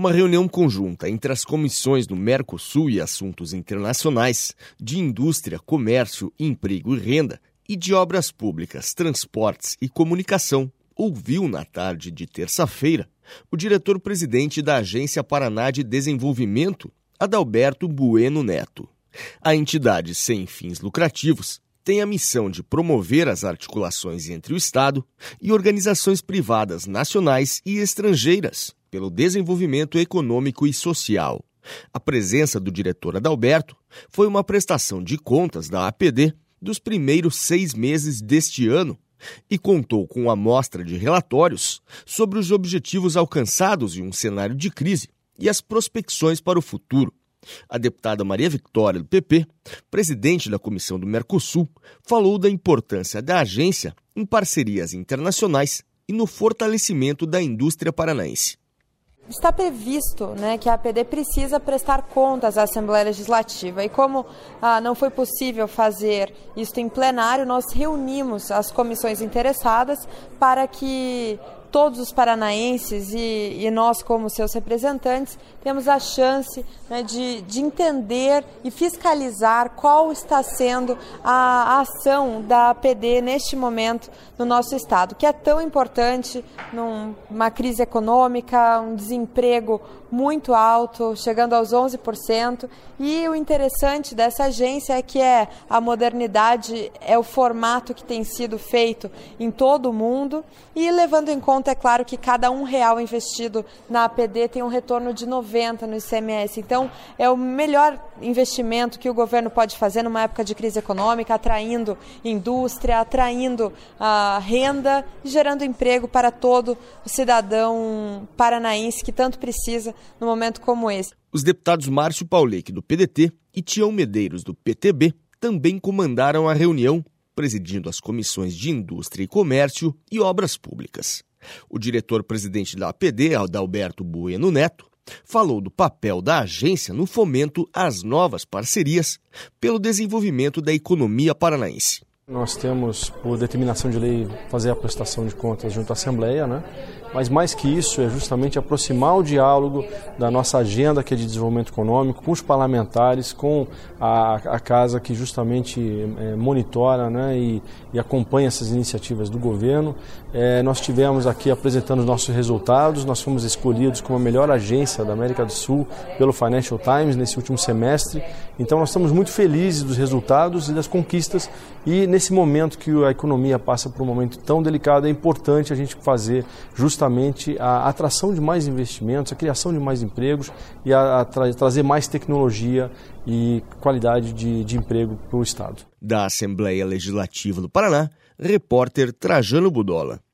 Uma reunião conjunta entre as comissões do Mercosul e Assuntos Internacionais, de Indústria, Comércio, Emprego e Renda e de Obras Públicas, Transportes e Comunicação ouviu na tarde de terça-feira o diretor-presidente da Agência Paraná de Desenvolvimento, Adalberto Bueno Neto. A entidade sem fins lucrativos tem a missão de promover as articulações entre o Estado e organizações privadas nacionais e estrangeiras pelo desenvolvimento econômico e social. A presença do diretor Adalberto foi uma prestação de contas da APD dos primeiros 6 meses deste ano e contou com uma amostra de relatórios sobre os objetivos alcançados em um cenário de crise e as prospecções para o futuro. A deputada Maria Vitória, do PP, presidente da Comissão do Mercosul, falou da importância da agência em parcerias internacionais e no fortalecimento da indústria paranaense. Está previsto, que a APD precisa prestar contas à Assembleia Legislativa e como não foi possível fazer isso em plenário, nós reunimos as comissões interessadas para que todos os paranaenses e nós, como seus representantes, temos a chance de entender e fiscalizar qual está sendo a ação da APD neste momento no nosso Estado, que é tão importante numa crise econômica, um desemprego muito alto, chegando aos 11%. E o interessante dessa agência é que a modernidade, é o formato que tem sido feito em todo o mundo e levando em conta, é claro, que cada R$1 investido na APD tem um retorno de 90 no ICMS. Então, é o melhor investimento que o governo pode fazer numa época de crise econômica, atraindo indústria, atraindo renda e gerando emprego para todo o cidadão paranaense que tanto precisa num momento como esse. Os deputados Márcio Pauleck, do PDT, e Tião Medeiros, do PTB, também comandaram a reunião, presidindo as comissões de Indústria e Comércio e Obras Públicas. O diretor-presidente da APD, Adalberto Bueno Neto, falou do papel da agência no fomento às novas parcerias pelo desenvolvimento da economia paranaense. Nós temos, por determinação de lei, fazer a prestação de contas junto à Assembleia, Mas mais que isso, é justamente aproximar o diálogo da nossa agenda, que é de desenvolvimento econômico, com os parlamentares, com a casa que justamente monitora e acompanha essas iniciativas do governo. Nós estivemos aqui apresentando os nossos resultados, nós fomos escolhidos como a melhor agência da América do Sul pelo Financial Times nesse último semestre. Então nós estamos muito felizes dos resultados e das conquistas, e nesse momento que a economia passa por um momento tão delicado, é importante a gente fazer justamente a atração de mais investimentos, a criação de mais empregos e trazer mais tecnologia e qualidade de emprego para o Estado. Da Assembleia Legislativa do Paraná, repórter Trajano Budola.